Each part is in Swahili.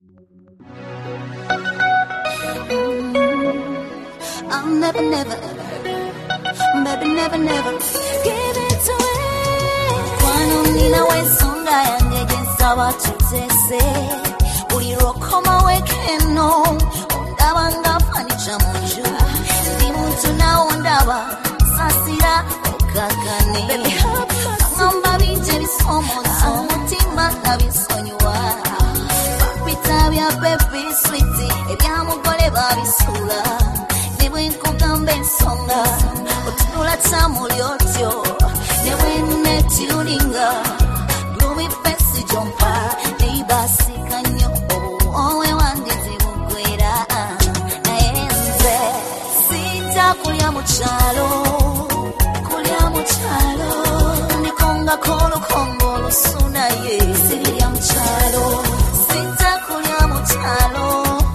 I'll never, never, baby, never, never give it to it. Kwano nina wesonga yange jensawa tutese. Uliro koma wekeno, ondaba nga fanicha munju. Ndi muntu na ondaba, sasira okakane. Baby, ngamba binje bisomoso, mutima na bisonywa. Papita bya baby sweetie, ebya mugole babisula. Nkugamba ensonga otunula tamuli otyo ne bwenne tuninga lubi pesi jompa neibasika nnyo owe wandizi bugwera naye nze sijja kulya mukyalo ndikonga kolukongo olusunaye sirya mukyalo sijja kulya mukyalo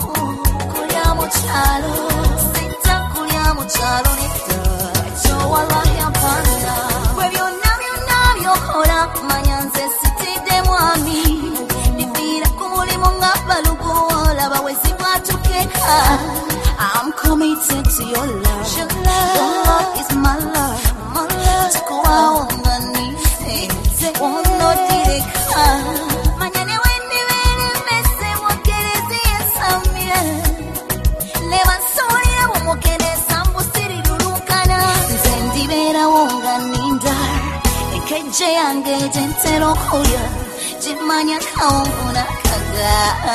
I'm committed to your love. Your love is my love. My love. Chikuwa ungani. Wono direka. Manyane wendi wene mese mokerezi yesamire. Leva soya womokereza mbusiri lulukana. Nzendi vera ungani ndar. Ekeje yange jentero kuya. Jimanya kaunguna kaga.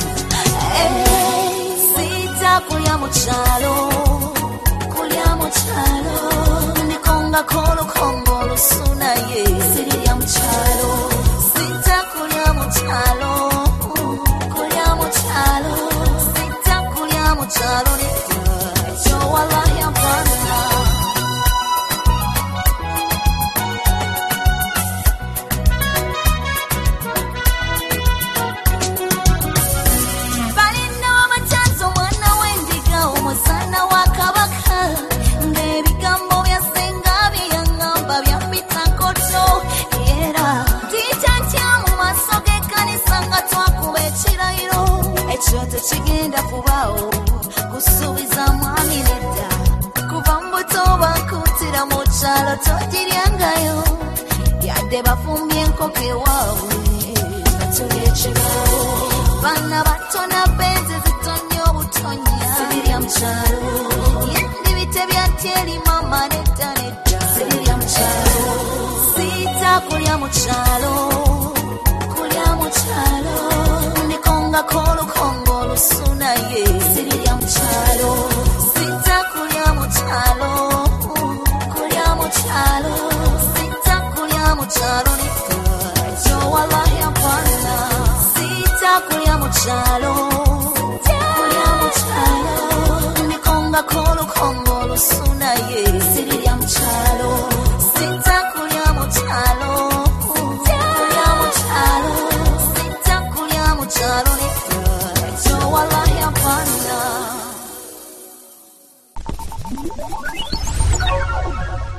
Kulya mukyalo ndikonga kolukongo olusunaye sirya mukyalo sijja kulya mukyalo sijja kulya mukyalo ekyo wallahi apana. Chigenda kubao kusubiza mwami leta kuva mbuto bakutira mu kyalo totiryangayo yadde bafumbye enkoke wawe natulye ekibao bana batona benze zitonye obutonya sibirya mukyalo yendi bite byatyeri mama nedda sibirya mukyalo sijja kulya mukyalo ndikonga kolukongo olusunaye sirya mukyalo sijja kulya mukyalo sijja kulya mukyalo ekyo wallahi apana sijja kulya mukyalo ndikonga